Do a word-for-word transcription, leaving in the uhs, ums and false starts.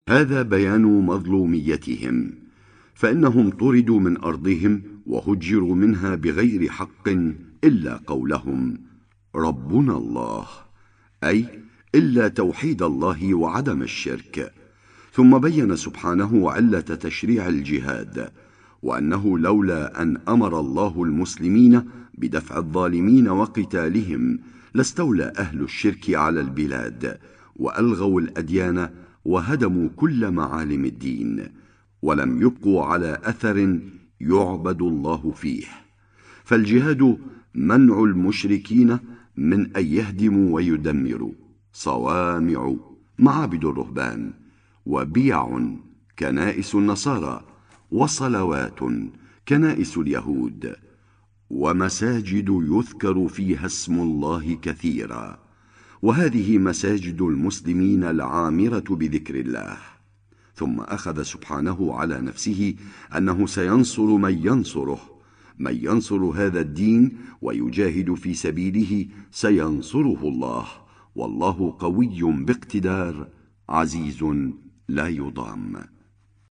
هذا بيان مظلوميتهم، فإنهم طردوا من أرضهم وهجروا منها بغير حق إلا قولهم ربنا الله، أي إلا توحيد الله وعدم الشرك. ثم بين سبحانه علة تشريع الجهاد، وأنه لولا أن أمر الله المسلمين بدفع الظالمين وقتالهم لاستولى أهل الشرك على البلاد وألغوا الأديان وهدموا كل معالم الدين، ولم يبقوا على أثر يعبد الله فيه. فالجهاد منع المشركين من أن يهدموا ويدمروا صوامع معابد الرهبان، وبيع كنائس النصارى، وصلوات كنائس اليهود، ومساجد يذكر فيها اسم الله كثيرا، وهذه مساجد المسلمين العامرة بذكر الله. ثم أخذ سبحانه على نفسه أنه سينصر من ينصره، من ينصر هذا الدين ويجاهد في سبيله سينصره الله، والله قوي باقتدار عزيز لا يضام.